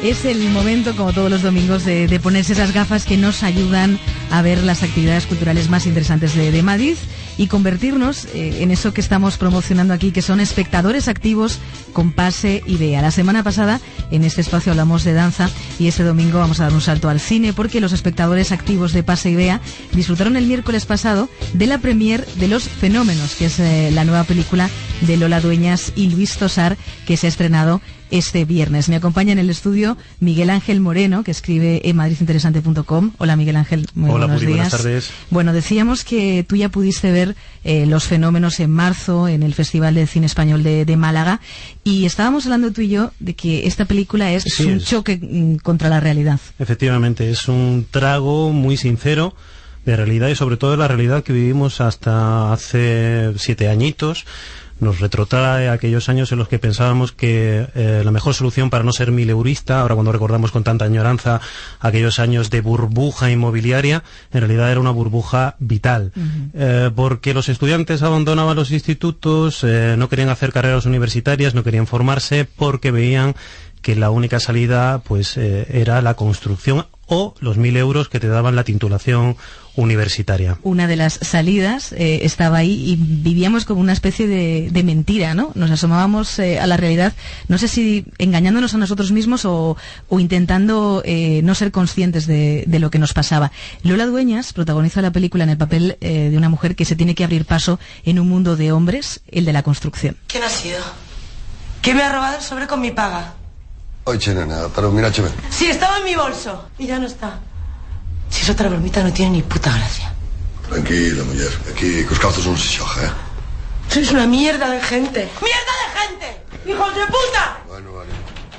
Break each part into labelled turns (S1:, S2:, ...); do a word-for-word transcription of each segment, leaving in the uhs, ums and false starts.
S1: Es el momento, como todos los domingos, de, de ponerse esas gafas que nos ayudan a ver las actividades culturales más interesantes de, de Madrid y convertirnos eh, en eso que estamos promocionando aquí, que son espectadores activos con Pase Idea. La semana pasada en este espacio hablamos de danza y este domingo vamos a dar un salto al cine porque los espectadores activos de Pase Idea disfrutaron el miércoles pasado de la premier de Los Fenómenos, que es eh, la nueva película de Lola Dueñas y Luis Tosar, que se ha estrenado este viernes. Me acompaña en el estudio Miguel Ángel Moreno, que escribe en madrid interesante punto com. Hola, Miguel Ángel, muy
S2: Hola,
S1: buenos
S2: Puri,
S1: días.
S2: Buenas tardes.
S1: Bueno, decíamos que tú ya pudiste ver eh, Los Fenómenos en marzo en el Festival de Cine Español de, de Málaga, y estábamos hablando tú y yo de que esta película es
S2: Sí,
S1: un
S2: es.
S1: choque mm, contra la realidad.
S2: Efectivamente, es un trago muy sincero de realidad y sobre todo de la realidad que vivimos hasta hace siete añitos. Nos retrotrae a aquellos años en los que pensábamos que eh, la mejor solución para no ser mileurista, ahora cuando recordamos con tanta añoranza aquellos años de burbuja inmobiliaria, en realidad era una burbuja vital. Uh-huh. Eh, porque los estudiantes abandonaban los institutos, eh, no querían hacer carreras universitarias, no querían formarse porque veían que la única salida pues eh, era la construcción o los mil euros que te daban la titulación universitaria.
S1: Una de las salidas eh, estaba ahí y vivíamos como una especie de, de mentira, ¿no? Nos asomábamos eh, a la realidad, no sé si engañándonos a nosotros mismos o, o intentando eh, no ser conscientes de, de lo que nos pasaba. Lola Dueñas protagoniza la película en el papel eh, de una mujer que se tiene que abrir paso en un mundo de hombres, el de la construcción.
S3: ¿Quién ha sido? ¿Quién me ha robado el sobre con mi paga?
S4: Oye, nena, pero mira, chévere.
S3: Sí, estaba en mi bolso y ya no está. Si es otra bromita no tiene ni puta gracia.
S4: Tranquila, mujer. Aquí que os cautos non se xoja, eh?
S3: Sois una mierda de gente. ¡Mierda de gente! ¡Hijos de puta!
S4: Bueno, vale.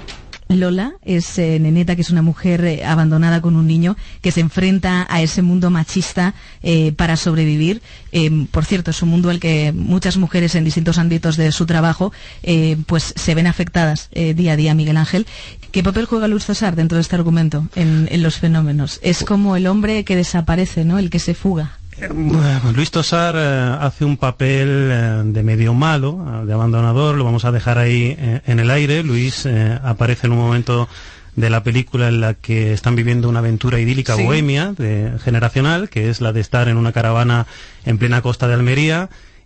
S1: Lola es eh, Neneta, que es una mujer eh, abandonada con un niño que se enfrenta a ese mundo machista eh, para sobrevivir. Eh, por cierto, es un mundo al que muchas mujeres en distintos ámbitos de su trabajo eh, pues se ven afectadas eh, día a día. Miguel Ángel, ¿qué papel juega Luis Tosar dentro de este argumento en, en Los Fenómenos? Es como el hombre que desaparece, ¿no? El que se fuga.
S2: Bueno, Luis Tosar eh, hace un papel eh, de medio malo, eh, de abandonador, lo vamos a dejar ahí eh, en el aire. Luis eh, aparece en un momento de la película en la que están viviendo una aventura idílica
S1: sí.
S2: bohemia, de, generacional, que es la de estar en una caravana en plena costa de Almería.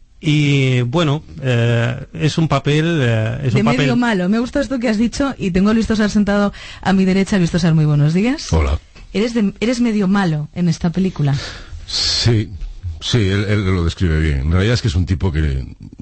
S2: Y bueno, eh, es un papel... Eh, es
S1: de
S2: un
S1: medio
S2: papel...
S1: malo. Me gusta esto que has dicho y tengo a Luis Tosar sentado a mi derecha. Luis Tosar, muy buenos días.
S5: Hola.
S1: Eres, de, eres medio malo en esta película.
S5: Sí, sí, él, él lo describe bien. En realidad es que es un tipo que...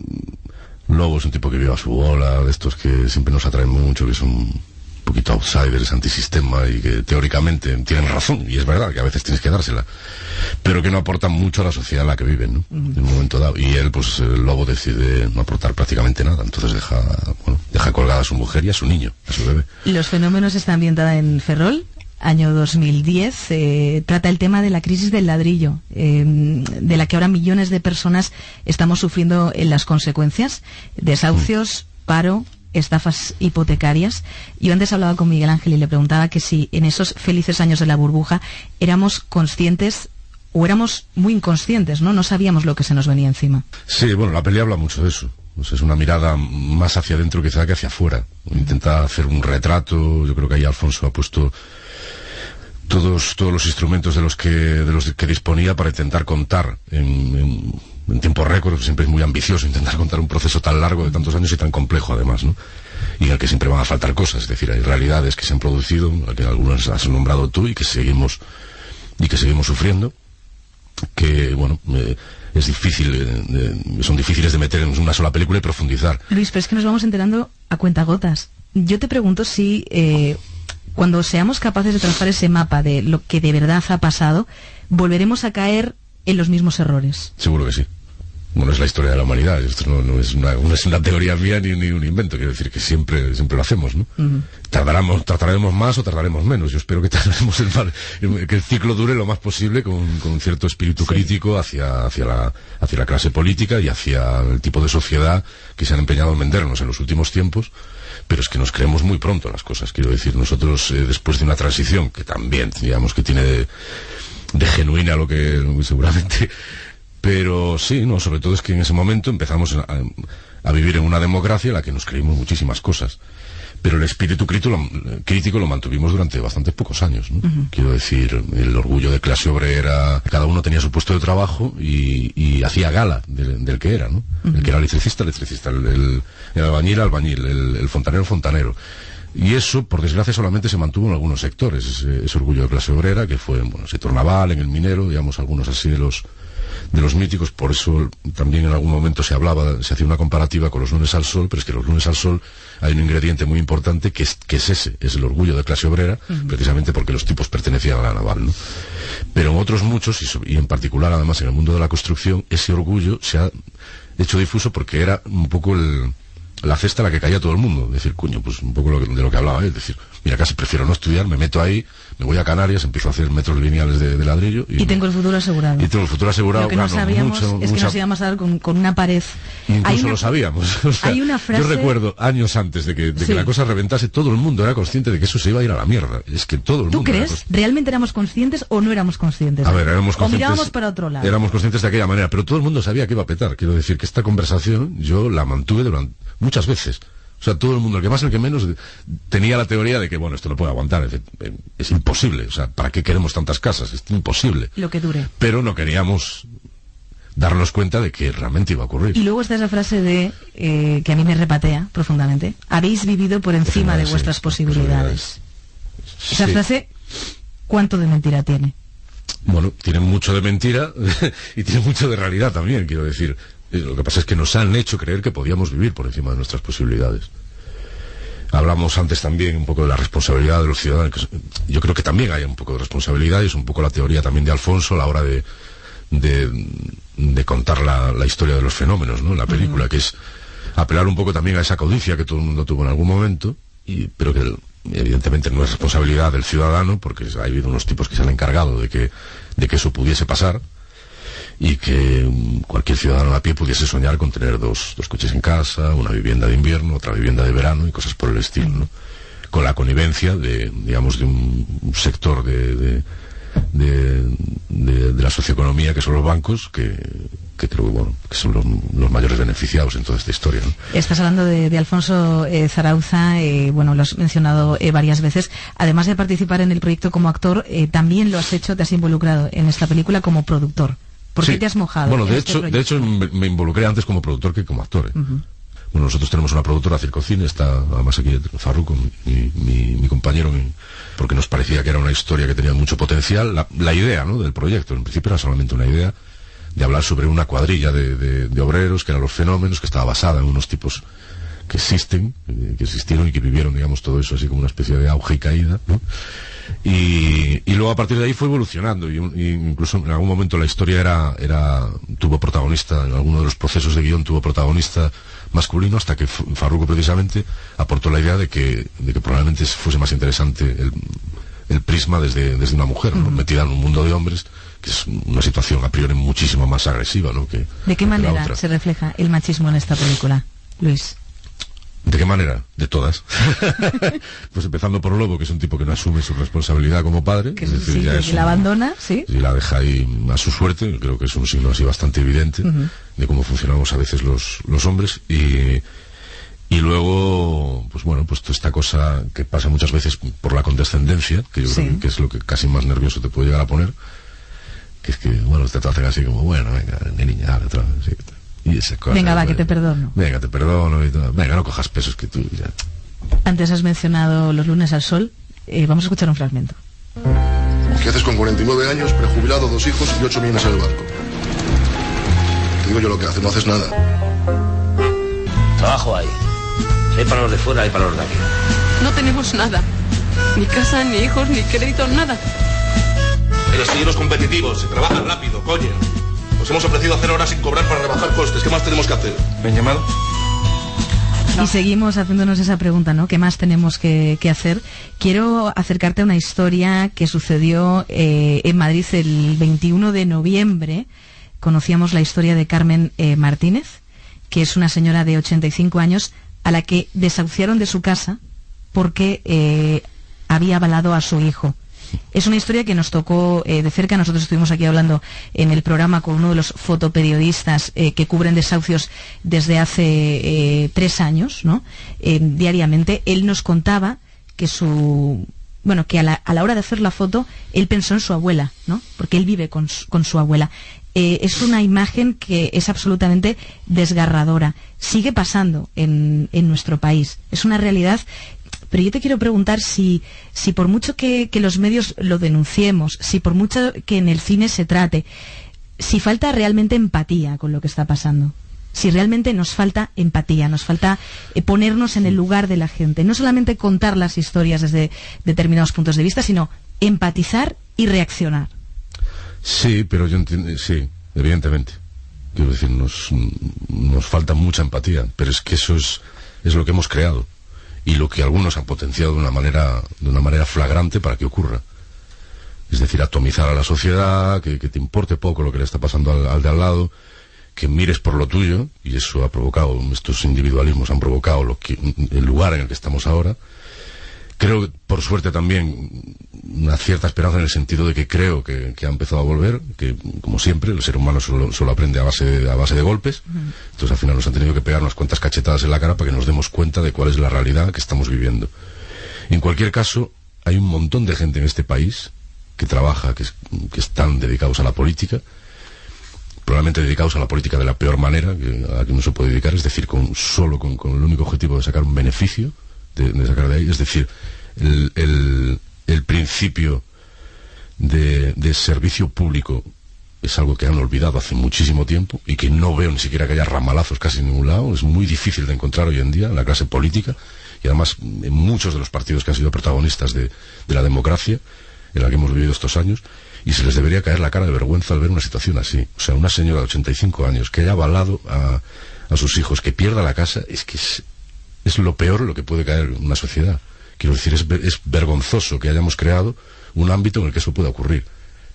S5: Lobo es un tipo que vive a su bola, de estos que siempre nos atraen mucho, que son un poquito outsiders, antisistema, y que teóricamente tienen razón, y es verdad que a veces tienes que dársela, pero que no aportan mucho a la sociedad en la que viven, ¿no? Uh-huh. En un momento dado. Y él, pues, el Lobo decide no aportar prácticamente nada, entonces deja, bueno, deja colgada a su mujer y a su niño, a su bebé.
S1: Los Fenómenos está ambientada en Ferrol, año dos mil diez, eh, trata el tema de la crisis del ladrillo, eh, de la que ahora millones de personas estamos sufriendo en las consecuencias, desahucios, paro, estafas hipotecarias. Yo antes hablaba con Miguel Ángel y le preguntaba que si en esos felices años de la burbuja éramos conscientes o éramos muy inconscientes, ¿no? No sabíamos lo que se nos venía encima.
S5: Sí, bueno, la peli habla mucho de eso. Pues es una mirada más hacia adentro quizá que hacia afuera. Intenta hacer un retrato. Yo creo que ahí Alfonso ha puesto todos todos los instrumentos de los que de los que disponía para intentar contar en, en, en tiempo récord. Siempre es muy ambicioso intentar contar un proceso tan largo de tantos años y tan complejo además, ¿no? Y en el que siempre van a faltar cosas. Es decir, hay realidades que se han producido, que algunas has nombrado tú y que seguimos y que seguimos sufriendo, que bueno eh, es difícil eh, eh, son difíciles de meter en una sola película y profundizar.
S1: Luis, pero es que nos vamos enterando a cuentagotas. Yo te pregunto si eh, cuando seamos capaces de trazar ese mapa de lo que de verdad ha pasado, volveremos a caer en los mismos errores.
S5: Seguro que sí. Bueno, es la historia de la humanidad. Esto no, no, es, una, no es una teoría mía ni, ni un invento. Quiero decir que siempre siempre lo hacemos, ¿no? Uh-huh. Tardaremos, tardaremos más o tardaremos menos. Yo espero que tardaremos el, que el ciclo dure lo más posible con, con un cierto espíritu sí. crítico hacia, hacia, la, hacia la clase política y hacia el tipo de sociedad que se han empeñado en vendernos en los últimos tiempos. Pero es que nos creemos muy pronto las cosas. Quiero decir, nosotros eh, después de una transición que también, digamos, que tiene de, de genuina lo que seguramente... Pero sí, no, sobre todo es que en ese momento empezamos a, a vivir en una democracia en la que nos creímos muchísimas cosas. pero el espíritu crítico lo, crítico lo mantuvimos durante bastantes pocos años, ¿no? Uh-huh. Quiero decir, el orgullo de clase obrera, cada uno tenía su puesto de trabajo y, y hacía gala de, del que era, ¿no? Uh-huh. El que era electricista, electricista, el, el, el albañil, albañil, el, el fontanero, fontanero. Y eso, por desgracia, solamente se mantuvo en algunos sectores, ese, ese orgullo de clase obrera, que fue, bueno, el sector naval, en el minero, digamos, algunos así de los de los míticos. Por eso también en algún momento se hablaba, se hacía una comparativa con los lunes al sol, pero es que los lunes al sol hay un ingrediente muy importante que es, que es ese, es el orgullo de clase obrera, uh-huh. precisamente porque los tipos pertenecían a la naval, ¿no? Pero en otros muchos, y, y en particular además en el mundo de la construcción, ese orgullo se ha hecho difuso porque era un poco el, la cesta a la que caía todo el mundo. Decir, coño, pues un poco lo que, de lo que hablaba él, es decir, mira, casi prefiero no estudiar, me meto ahí, me voy a Canarias, empiezo a hacer metros lineales de, de ladrillo. Y,
S1: y tengo el futuro asegurado.
S5: Y tengo el futuro asegurado.
S1: Lo que no
S5: claro,
S1: sabíamos
S5: mucho,
S1: es
S5: mucha...
S1: que nos íbamos a dar con, con una pared.
S5: Incluso
S1: hay una...
S5: lo sabíamos. O sea,
S1: hay una frase...
S5: Yo recuerdo, años antes de que, de
S1: sí.
S5: que la cosa reventase, todo el mundo era consciente de que eso se iba a ir a la mierda. Es que todo el
S1: ¿Tú
S5: mundo...
S1: crees?
S5: Era...
S1: ¿Realmente éramos conscientes o no éramos conscientes?
S5: A ver, éramos conscientes...
S1: O mirábamos para otro lado.
S5: Éramos conscientes de aquella manera, pero todo el mundo sabía que iba a petar. Quiero decir que esta conversación yo la mantuve durante muchas veces. O sea, todo el mundo, el que más, el que menos, tenía la teoría de que, bueno, esto no puede aguantar, es, es imposible. O sea, ¿para qué queremos tantas casas? Es imposible.
S1: Lo que dure.
S5: Pero no queríamos darnos cuenta de que realmente iba a ocurrir.
S1: Y luego está esa frase de, eh, que a mí me repatea profundamente, habéis vivido por encima de vuestras sí, posibilidades. posibilidades. Esa sí. frase, ¿cuánto de mentira tiene?
S5: Bueno, tiene mucho de mentira y tiene mucho de realidad también, quiero decir. Lo que pasa es que nos han hecho creer que podíamos vivir por encima de nuestras posibilidades. Hablamos antes también un poco de la responsabilidad de los ciudadanos. Yo creo que también hay un poco de responsabilidad y es un poco la teoría también de Alfonso a la hora de, de, de contar la, la historia de los fenómenos, ¿no? En la película, uh-huh. que es apelar un poco también a esa codicia que todo el mundo tuvo en algún momento, y, pero que evidentemente no es responsabilidad del ciudadano, porque ha habido unos tipos que se han encargado de que, de que eso pudiese pasar, y que cualquier ciudadano a pie pudiese soñar con tener dos, dos coches en casa, una vivienda de invierno, otra vivienda de verano y cosas por el estilo, ¿no? Con la connivencia de, digamos, de un, un sector de, de, de, de, de la socioeconomía que son los bancos, que, que creo que, bueno, que son los, los mayores beneficiados en toda esta historia, ¿no?
S1: Estás hablando de, de Alfonso eh, Zarauza, eh, bueno, lo has mencionado eh, varias veces. Además de participar en el proyecto como actor, eh, también lo has hecho, te has involucrado en esta película como productor. ¿Por qué sí. te has mojado?
S5: Bueno, de
S1: este
S5: hecho,
S1: proyecto?
S5: de hecho me, me involucré antes como productor que como actor. ¿eh? Uh-huh. Bueno, nosotros tenemos una productora, Circocine, está además aquí Farruko, mi, mi, mi compañero, mi, porque nos parecía que era una historia que tenía mucho potencial. La, la idea, ¿no?, del proyecto, en principio era solamente una idea de hablar sobre una cuadrilla de, de, de obreros, que eran los fenómenos, que estaba basada en unos tipos que existen, que existieron y que vivieron, digamos, todo eso así como una especie de auge y caída, ¿no? Y, y luego a partir de ahí fue evolucionando y, y incluso en algún momento la historia era, era tuvo protagonista, en alguno de los procesos de guión tuvo protagonista masculino, hasta que Farruko precisamente aportó la idea de que, de que probablemente fuese más interesante el, el prisma desde, desde una mujer, ¿no? Uh-huh. Metida en un mundo de hombres, que es una situación a priori muchísimo más agresiva, ¿no? que,
S1: ¿De qué manera se refleja el machismo en esta película, Luis?
S5: ¿De qué manera? De todas. Pues empezando por Lobo, que es un tipo que no asume su responsabilidad como padre.
S1: Que,
S5: es decir,
S1: sí,
S5: ya
S1: que
S5: es
S1: la
S5: un,
S1: abandona, sí.
S5: Y la deja ahí a su suerte. Creo que es un signo así bastante evidente uh-huh. de cómo funcionamos a veces los, los hombres. Y, y luego, pues bueno, pues toda esta cosa que pasa muchas veces por la condescendencia, que yo sí. creo que es lo que casi más nervioso te puede llegar a poner. Que es que, bueno, te tratan así como, bueno, venga, niña, dale, otra vez, sí. Y esa cosa,
S1: venga, va,
S5: pues,
S1: que te perdono.
S5: Venga, te perdono y todo. Venga, no cojas pesos que tú ya.
S1: Antes has mencionado los lunes al sol. Eh, vamos a escuchar un fragmento.
S4: ¿Qué haces con cuarenta y nueve años, prejubilado, dos hijos y ocho millones en el banco? Te digo yo lo que haces, no haces nada.
S6: Trabajo hay. Hay para los de fuera, hay para los de aquí.
S7: No tenemos nada. Ni casa, ni hijos, ni crédito, nada.
S8: Pero si los competitivos, se trabaja rápido, coño. Nos hemos ofrecido hacer horas sin cobrar para rebajar costes. ¿Qué más tenemos que hacer? ¿Me han llamado?
S1: Y seguimos haciéndonos esa pregunta, ¿no? ¿Qué más tenemos que, que hacer? Quiero acercarte a una historia que sucedió eh, en Madrid el veintiuno de noviembre. Conocíamos la historia de Carmen eh, Martínez, que es una señora de ochenta y cinco años a la que desahuciaron de su casa porque eh, había avalado a su hijo Es una historia que nos tocó eh, de cerca. Nosotros estuvimos aquí hablando en el programa con uno de los fotoperiodistas eh, que cubren desahucios desde hace eh, tres años, ¿no? Eh, diariamente. Él nos contaba que su... Bueno, que a la, a la hora de hacer la foto, él pensó en su abuela, ¿no? Porque él vive con su, con su abuela. Eh, es una imagen que es absolutamente desgarradora. Sigue pasando en, en nuestro país. Es una realidad. Pero yo te quiero preguntar si, si por mucho que, que los medios lo denunciemos, si por mucho que en el cine se trate, si falta realmente empatía con lo que está pasando. Si realmente nos falta empatía, nos falta eh, ponernos en el lugar de la gente. No solamente contar las historias desde determinados puntos de vista, sino empatizar y reaccionar.
S5: Sí, pero yo entiendo, sí, evidentemente. Quiero decir, nos, nos falta mucha empatía, pero es que eso es, es lo que hemos creado. Y lo que algunos han potenciado de una manera, de una manera flagrante para que ocurra. Es decir, atomizar a la sociedad, que, que te importe poco lo que le está pasando al, al de al lado, que mires por lo tuyo, y eso ha provocado, estos individualismos han provocado lo que, el lugar en el que estamos ahora. Creo, por suerte también, una cierta esperanza en el sentido de que creo que, que ha empezado a volver, que como siempre, el ser humano solo, solo aprende a base, de, a base de golpes. Uh-huh. Entonces al final nos han tenido que pegar unas cuantas cachetadas en la cara para que nos demos cuenta de cuál es la realidad que estamos viviendo. En cualquier caso, hay un montón de gente en este país que trabaja, que, que están dedicados a la política, probablemente dedicados a la política de la peor manera que, a la que uno se puede dedicar, es decir, con, solo con, con el único objetivo de sacar un beneficio, de, de sacar de ahí, es decir, el, el, el principio de, de servicio público es algo que han olvidado hace muchísimo tiempo y que no veo ni siquiera que haya ramalazos casi en ningún lado. Es muy difícil de encontrar hoy en día en la clase política y además en muchos de los partidos que han sido protagonistas de, de la democracia en la que hemos vivido estos años, y se les debería caer la cara de vergüenza al ver una situación así. O sea, una señora de ochenta y cinco años que haya avalado a, a sus hijos, que pierda la casa, es que es, es lo peor lo que puede caer en una sociedad. Quiero decir, es, es vergonzoso que hayamos creado un ámbito en el que eso pueda ocurrir.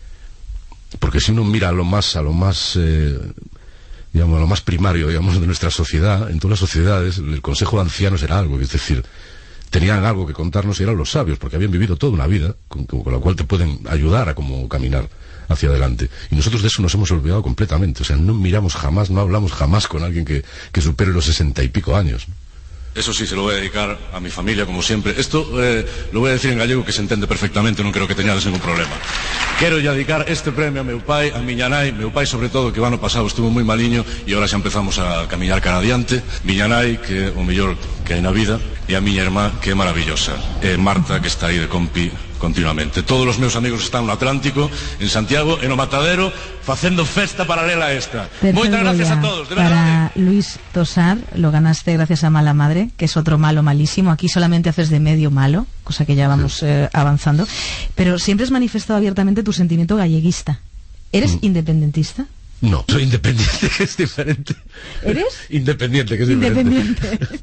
S5: Porque si uno mira a lo más, a lo más, eh, digamos, a lo más primario, digamos, de nuestra sociedad, en todas las sociedades, el consejo de ancianos era algo, es decir, tenían algo que contarnos y eran los sabios, porque habían vivido toda una vida, con, con la cual te pueden ayudar a cómo caminar hacia adelante. Y nosotros de eso nos hemos olvidado completamente. O sea, no miramos jamás, no hablamos jamás con alguien que, que supere los sesenta y pico años.
S8: Eso sí, se lo voy a dedicar a mi familia, como siempre. Esto eh, lo voy a decir en gallego, que se entiende perfectamente, non creo que teñades ningún problema. Quero ya dedicar este premio a meu pai, a miña nai, meu pai sobre todo, que o ano pasado estuvo moi maliño e agora xa empezamos a camiñar cara adiante. Miña nai, que é o mellor que hai na vida, e a miña irmá, que é maravillosa. E Marta, que está aí de compi continuamente. Todos os meus amigos están no Atlántico, en Santiago, e no Matadero, facendo festa paralela a esta. Moitas gracias a todos, de verdade.
S1: Para Luis Tosar, lo ganaste gracias a Mala Madre, que es otro malo malísimo. Aquí solamente haces de medio malo, cosa que ya vamos eh, avanzando. Pero siempre has manifestado abiertamente tu sentimiento galleguista. ¿Eres mm. independentista?
S5: No, soy independiente, que es diferente.
S1: ¿Eres?
S5: Independiente, que es diferente.
S1: Independiente.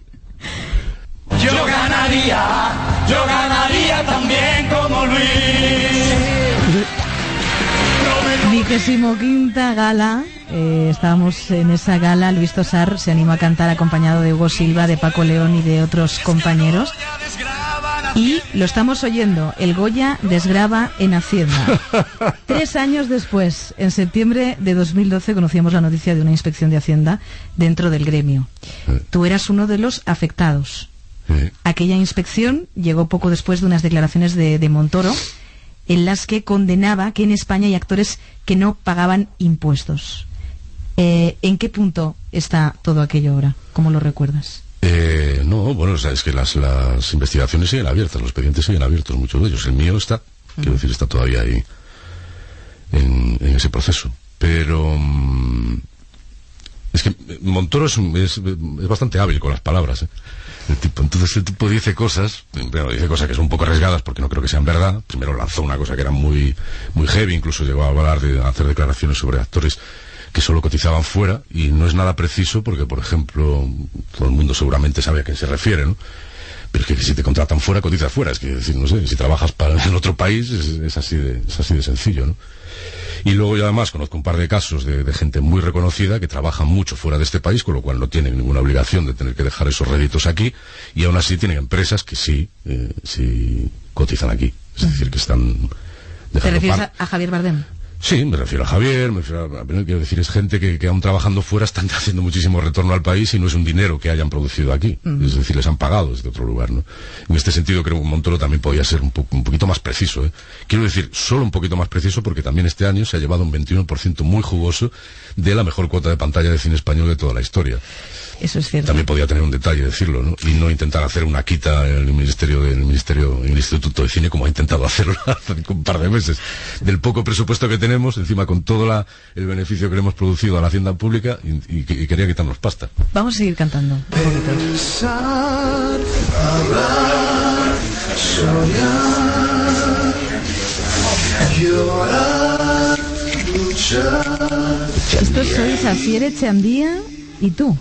S9: Yo ganaría, yo ganaría también como Luis.
S1: Vigésimo quinta gala, eh, estábamos en esa gala. Luis Tosar se animó a cantar acompañado de Hugo Silva, de Paco León y de otros compañeros. Y lo estamos oyendo, el Goya desgrava en Hacienda. Tres años después, en septiembre de dos mil doce, conocíamos la noticia de una inspección de Hacienda dentro del gremio. Tú eras uno de los afectados.
S5: Sí.
S1: Aquella inspección llegó poco después de unas declaraciones de, de Montoro, en las que condenaba que en España hay actores que no pagaban impuestos. Eh, ¿En qué punto está todo aquello ahora? ¿Cómo lo recuerdas?
S5: Eh, no, bueno, o sea, es que las, las investigaciones siguen abiertas, los expedientes siguen abiertos, muchos de ellos. El mío está, uh-huh. quiero decir, está todavía ahí en, en ese proceso. Pero um, es que Montoro es, un, es, es bastante hábil con las palabras, ¿eh? El tipo, entonces el tipo dice cosas, bueno, dice cosas que son un poco arriesgadas porque no creo que sean verdad. Primero lanzó una cosa que era muy, muy heavy, incluso llegó a hablar de a hacer declaraciones sobre actores que solo cotizaban fuera, y no es nada preciso porque, por ejemplo, todo el mundo seguramente sabe a quién se refiere, ¿no? Pero es que si te contratan fuera, cotizas fuera. Es que, decir, no sé, si trabajas para, en otro país, es, es así de, es así de sencillo, ¿no? Y luego yo además conozco un par de casos de, de gente muy reconocida que trabaja mucho fuera de este país, con lo cual no tienen ninguna obligación de tener que dejar esos réditos aquí, y aún así tienen empresas que sí, eh, sí cotizan aquí. Es decir, que están...
S1: ¿Te refieres a, a Javier Bardem?
S5: Sí, me refiero a Javier, me refiero a, quiero decir, es gente que, que aún trabajando fuera están haciendo muchísimo retorno al país y no es un dinero que hayan producido aquí, uh-huh. Es decir, les han pagado desde otro lugar, ¿no? En este sentido creo que Montoro también podía ser un, po un poquito más preciso, ¿eh? Quiero decir, solo un poquito más preciso porque también este año se ha llevado un veintiuno por ciento muy jugoso de la mejor cuota de pantalla de cine español de toda la historia.
S1: Eso es cierto.
S5: También podía tener un detalle decirlo, ¿no? Y no intentar hacer una quita en el ministerio del ministerio, en el Instituto de Cine, como ha intentado hacerlo hace un par de meses, del poco presupuesto que tenemos, encima con todo la, el beneficio que le hemos producido a la hacienda pública, y, y, y quería quitarnos pasta.
S1: Vamos a seguir cantando un poquito.
S9: Pensar, hablar, soñar, llorar, luchar.
S1: Estos sois Asier Echeandía y tú.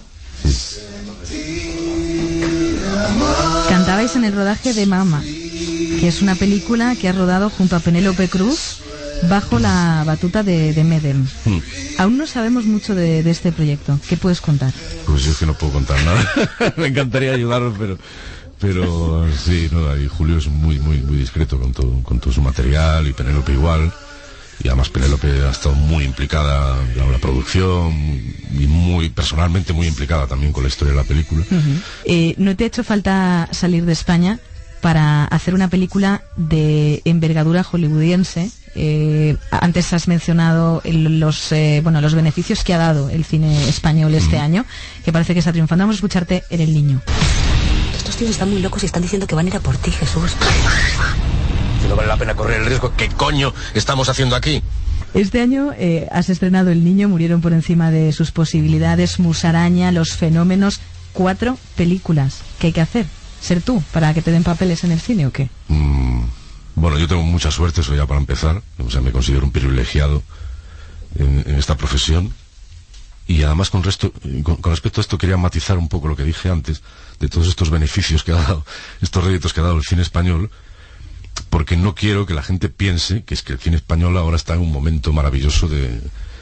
S1: Cantabais en el rodaje de Mama, que es una película que has rodado junto a Penélope Cruz bajo la batuta de, de Medem. Hmm. Aún no sabemos mucho de, de este proyecto. ¿Qué puedes contar?
S5: Pues yo es que no puedo contar nada. Me encantaría ayudaros, pero pero sí, no, y Julio es muy muy muy discreto con todo, con todo su material, y Penélope igual. Y además Penélope ha estado muy implicada en la producción y muy personalmente muy implicada también con la historia de la película.
S1: Uh-huh. eh, ¿No te ha hecho falta salir de España para hacer una película de envergadura hollywoodiense? Eh, antes has mencionado el, los eh, bueno los beneficios que ha dado el cine español este uh-huh. año, que parece que está triunfando. Vamos a escucharte en El Niño.
S10: Estos tíos están muy locos y están diciendo que van a ir a por ti, Jesús.
S6: Si no vale la pena correr el riesgo, ¿qué coño estamos haciendo aquí?
S1: Este año eh, has estrenado El Niño, Murieron por encima de sus posibilidades, Musaraña, Los fenómenos, cuatro películas. ¿Qué hay que hacer? ¿Ser tú para que te den papeles en el cine o qué?
S5: Mm, bueno, yo tengo mucha suerte, eso ya para empezar. O sea, me considero un privilegiado en, en esta profesión. Y además con, resto, con, con respecto a esto quería matizar un poco lo que dije antes de todos estos beneficios que ha dado, estos réditos que ha dado el cine español, porque no quiero que la gente piense que es que el cine español ahora está en un momento maravilloso de,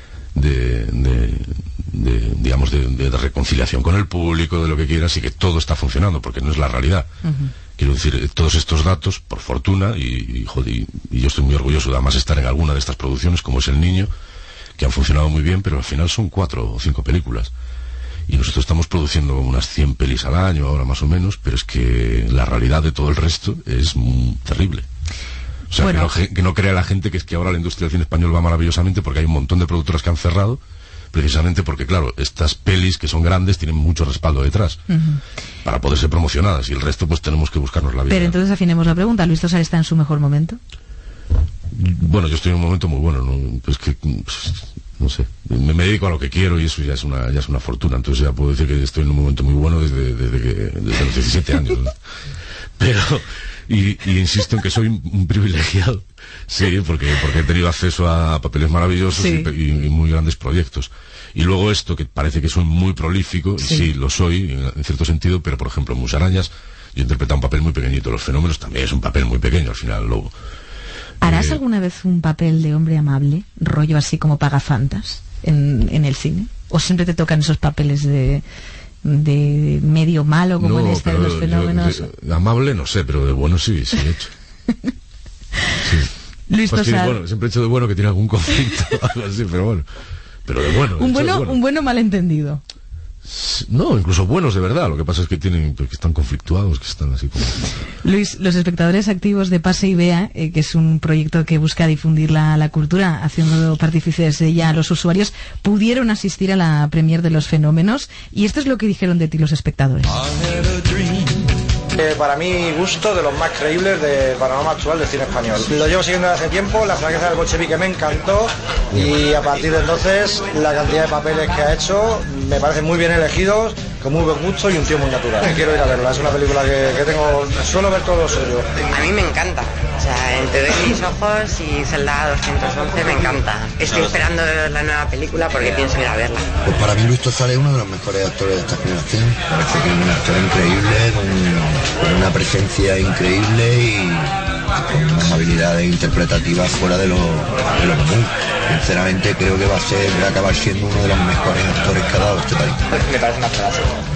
S5: de, de, de digamos, de, de, de reconciliación con el público, de lo que quieras, y que todo está funcionando, porque no es la realidad. Uh-huh. Quiero decir, todos estos datos, por fortuna, y, y, joder, y, y yo estoy muy orgulloso de además estar en alguna de estas producciones, como es El Niño, que han funcionado muy bien, pero al final son cuatro o cinco películas. Y nosotros estamos produciendo unas cien pelis al año, ahora más o menos, pero es que la realidad de todo el resto es muy terrible. O sea, bueno, que, no, que no crea la gente que es que ahora la industria del cine español va maravillosamente, porque hay un montón de productoras que han cerrado, precisamente porque, claro, estas pelis que son grandes tienen mucho respaldo detrás, uh-huh. para poder ser promocionadas, y el resto pues tenemos que buscarnos la vida.
S1: Pero entonces afinemos la pregunta, ¿Luis Tosar está en su mejor momento?
S5: Bueno, yo estoy en un momento muy bueno, ¿no? Pues que... Pues, no sé, me, me dedico a lo que quiero y eso ya es una ya es una fortuna, entonces ya puedo decir que estoy en un momento muy bueno desde, desde, que, desde los diecisiete años, ¿no? Pero, y, y insisto en que soy un, un privilegiado, sí, porque, porque he tenido acceso a papeles maravillosos, sí. y, y, y muy grandes proyectos. Y luego esto, que parece que soy muy prolífico, sí, sí lo soy, en, en cierto sentido, pero por ejemplo en Musarañas yo he interpretado un papel muy pequeñito, Los fenómenos también es un papel muy pequeño, al final luego.
S1: ¿Harás
S5: Eh,
S1: alguna vez un papel de hombre amable, rollo así como pagafantas, en, en el cine? ¿O siempre te tocan esos papeles de, de medio malo, como
S5: no,
S1: en este de Los fenómenos?
S5: Yo, de, amable no sé, pero de bueno sí, sí he hecho. Sí.
S1: Luis
S5: pues
S1: Tosar.
S5: Bueno, siempre he hecho de bueno, que tiene algún conflicto, algo así, pero bueno. Pero de bueno.
S1: Un bueno,
S5: de bueno.
S1: un bueno malentendido.
S5: No, incluso buenos de verdad. Lo que pasa es que tienen, que están conflictuados, que están así como...
S1: Luis, los espectadores activos de Pase y Vea, eh, que es un proyecto que busca difundir la, la cultura, haciendo partícipes de ella a los usuarios, pudieron asistir a la premier de Los fenómenos, y esto es lo que dijeron de ti los espectadores.
S11: Eh, para mi gusto, de los más creíbles del panorama actual del cine español. Lo llevo siguiendo desde hace tiempo, la franqueza del bolchevique me encantó, y a partir de entonces la cantidad de papeles que ha hecho me parecen muy bien elegidos, con muy buen gusto y un tío muy natural. Quiero ir a verla, es una película que, que tengo, suelo ver todo lo suyo.
S12: A mí me encanta, o sea, entre mis ojos y Celda doscientos once me encanta. Estoy esperando la nueva película porque pienso ir a verla.
S13: Pues para mí Luis Tosar es uno de los mejores actores de esta generación. Parece que es un actor increíble, con con una presencia increíble y con unas habilidades interpretativas fuera de lo, de lo común. Sinceramente creo que va a ser, va a acabar siendo uno de los mejores actores que ha dado este país.
S11: Me parece una frase.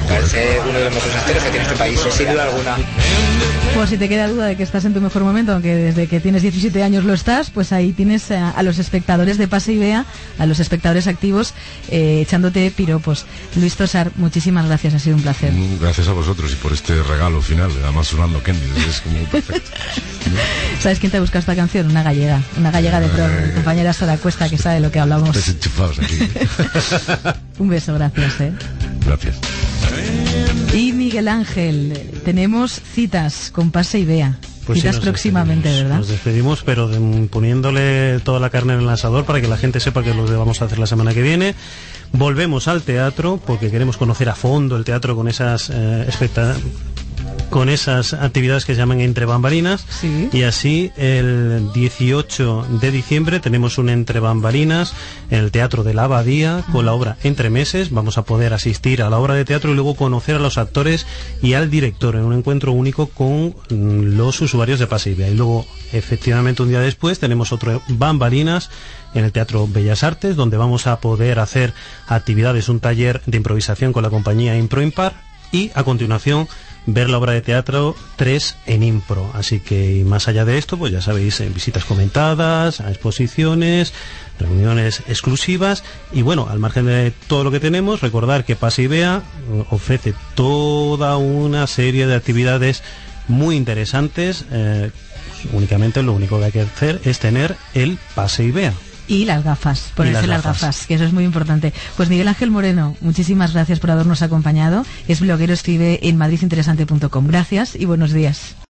S14: parece uno de los mejores actores que tiene este país, sin duda alguna.
S1: Pues si te queda duda de que estás en tu mejor momento, aunque desde que tienes diecisiete años lo estás, pues ahí tienes a, a los espectadores de Pase y Vea, a los espectadores activos, eh, echándote piropos. Luis Tosar, muchísimas gracias, ha sido un placer.
S5: Gracias a vosotros y por este regalo final, además sonando Kenny, es como perfecto.
S1: ¿Sabes quién te ha buscado esta canción? Una gallega, una gallega de pro, mi compañera Sara Cuesta, que sabe de lo que hablamos.
S5: Desenchufados aquí.
S1: Un beso, gracias. ¿eh?
S5: Gracias.
S1: Y Miguel Ángel, tenemos citas con Pase y Vea.
S2: Pues
S1: citas
S2: sí,
S1: próximamente, ¿verdad?
S2: Nos despedimos, pero de, poniéndole toda la carne en el asador para que la gente sepa que lo vamos a hacer la semana que viene. Volvemos al teatro porque queremos conocer a fondo el teatro con esas eh, espectac- con esas actividades que se llaman Entre Bambalinas.
S1: Sí.
S2: Y así el dieciocho de diciembre tenemos un Entre Bambalinas en el Teatro de la Abadía con la obra Entre Meses. Vamos a poder asistir a la obra de teatro y luego conocer a los actores y al director en un encuentro único con los usuarios de Pase y Vea. Y luego, efectivamente, un día después tenemos otro Bambalinas en el Teatro Bellas Artes, donde vamos a poder hacer actividades, un taller de improvisación con la compañía Impro Impar y a continuación ver la obra de teatro tres en Impro. Así que, y más allá de esto, pues ya sabéis, eh, visitas comentadas, a exposiciones, reuniones exclusivas y bueno, al margen de todo lo que tenemos, recordar que Pase y Vea eh, ofrece toda una serie de actividades muy interesantes. Eh, pues, únicamente lo único que hay que hacer es tener el Pase y Vea.
S1: Y las gafas, ponerse las, las gafas. gafas, que eso es muy importante. Pues Miguel Ángel Moreno, muchísimas gracias por habernos acompañado. Es bloguero, escribe en madrid interesante punto com. Gracias y buenos días.